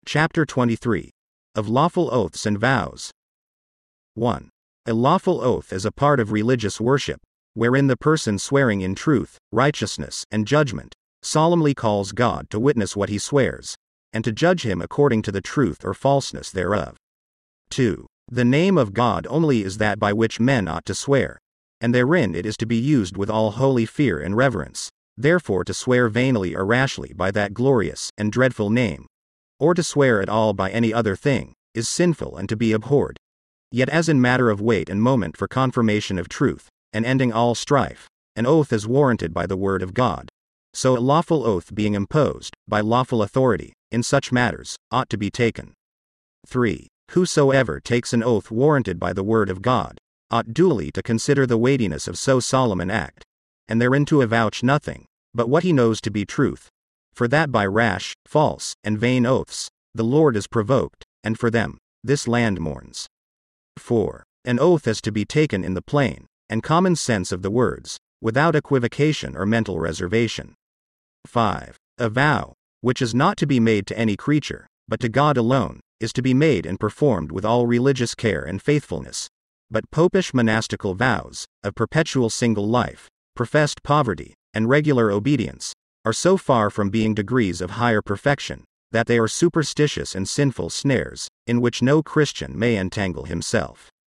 Chapter 23. Of Lawful Oaths and Vows. 1. A lawful oath is a part of religious worship, wherein the person swearing in truth, righteousness, and judgment, solemnly calls God to witness what he swears, and to judge him according to the truth or falseness thereof. 2. The name of God only is that by which men ought to swear, and therein it is to be used with all holy fear and reverence. Therefore to swear vainly or rashly by that glorious and dreadful name, or to swear at all by any other thing, is sinful and to be abhorred. Yet as in matter of weight and moment for confirmation of truth, and ending all strife, an oath is warranted by the word of God, so a lawful oath being imposed, by lawful authority, in such matters, ought to be taken. 3. Whosoever takes an oath warranted by the word of God, ought duly to consider the weightiness of so solemn an act, and therein to avouch nothing, but what he knows to be truth. For that by rash, false, and vain oaths, the Lord is provoked, and for them, this land mourns. 4. An oath is to be taken in the plain and common sense of the words, without equivocation or mental reservation. 5. A vow, which is not to be made to any creature, but to God alone, is to be made and performed with all religious care and faithfulness. But popish monastical vows, of perpetual single life, professed poverty, and regular obedience, are so far from being degrees of higher perfection, that they are superstitious and sinful snares, in which no Christian may entangle himself.